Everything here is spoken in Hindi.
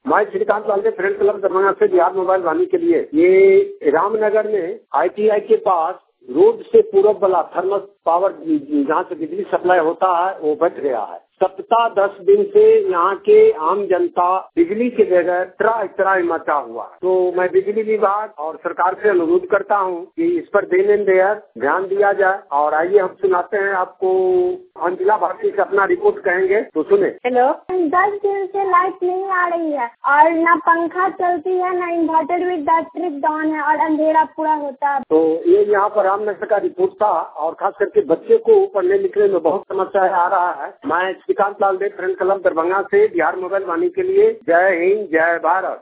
मैं श्रीकांत लालदेव फ्रेंड क्लब दरभंगा से बिहार मोबाइल वाणी के लिए। ये रामनगर में ITI के पास रोड से पूर्व वाला थर्मल पावर जहाँ से बिजली सप्लाई होता है वो बच गया है। सप्ताह 10 दिन से यहाँ के आम जनता बिजली के बगैर त्राहि मचा हुआ है। तो मैं बिजली विभाग और सरकार से अनुरोध करता हूँ कि इस पर ध्यान दिया जाए। और आइए हम सुनाते हैं आपको अंजिला भारती से अपना रिपोर्ट कहेंगे, तो सुने। हेलो, 10 दिन से लाइट नहीं आ रही है और ना पंखा चलती है ना इन्वर्टर भी ट्रिप डाउन है और अंधेरा पूरा होता है। तो ये यहाँ पर रामनगर का रिपोर्ट था और खास करके बच्चे को पढ़ने लिखने में बहुत समस्या आ रहा है। मैं श्रीकांत लालदेव फ्रेंड क्लब दरभंगा से बिहार मोबाइल वाणी के लिए। जय हिंद, जय भारत।